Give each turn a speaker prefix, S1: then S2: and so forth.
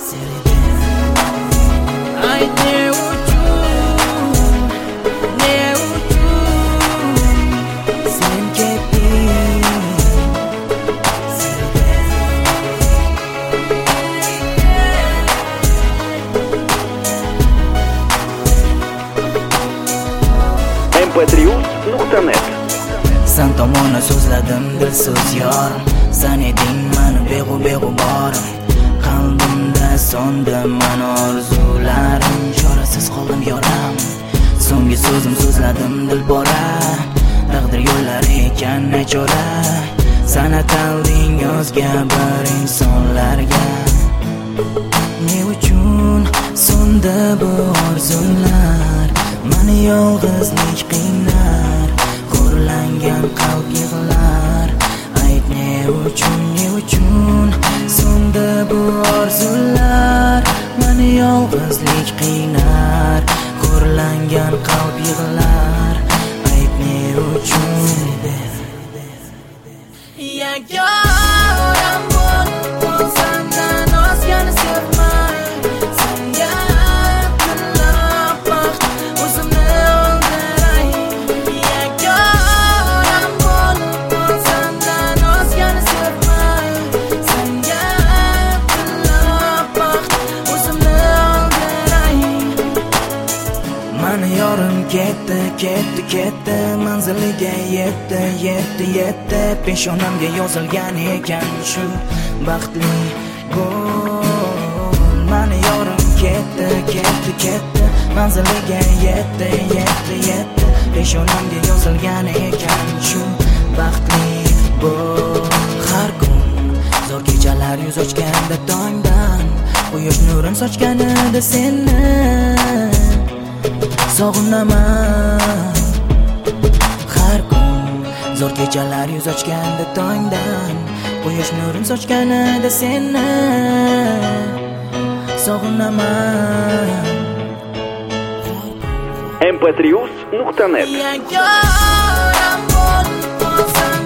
S1: Ay ne uchun sen ketding
S2: mp3.net.
S1: Sen tomonni so'zladim dilso'z yorim, sen eding mani beg'u-beg'uborim. Qalbimda so'ndi mani orzularim, chorasiz qoldim yoram. So'nggi so'zim so'zladim dilbora, taqdir yo'llari ekan nechora. Sen atalding yozga bir insonlarga. Ne uchun so'ndi bu orzular, mani yolg'izlik qiynar, qo'rlangan qalb yig'lar. Ayt ne uchun so'ndi bu orzular, mani yolg'izlik qiynar, qo'rlangan qalb yig'lar. Ayt ne uchun yagoram bo'l sendan o'zgani sevmay, senga tilab baxt o'zimni o'ldiray. Yagoram bo'l sendan o'zgani sevmay, senga tilab baxt o'zimni o'ldiray. Mani yorim ketdi, manziliga yetdi. Peshonamga yozilgan ekan shu baxtli gol. Mani yorim ketdi, manziliga yetdi. Peshonamga yozilgan ekan shu baxtli gol. Har kun zo'r kechalar yuz ochganda tongdan, quyosh nurin sochganida seni sog'inaman. Har kun zo'r kechalar yuz ochganda tongdan, quyosh nurin sochganida seni sog'inaman.
S2: mp3.net.
S1: Yagoram bo'l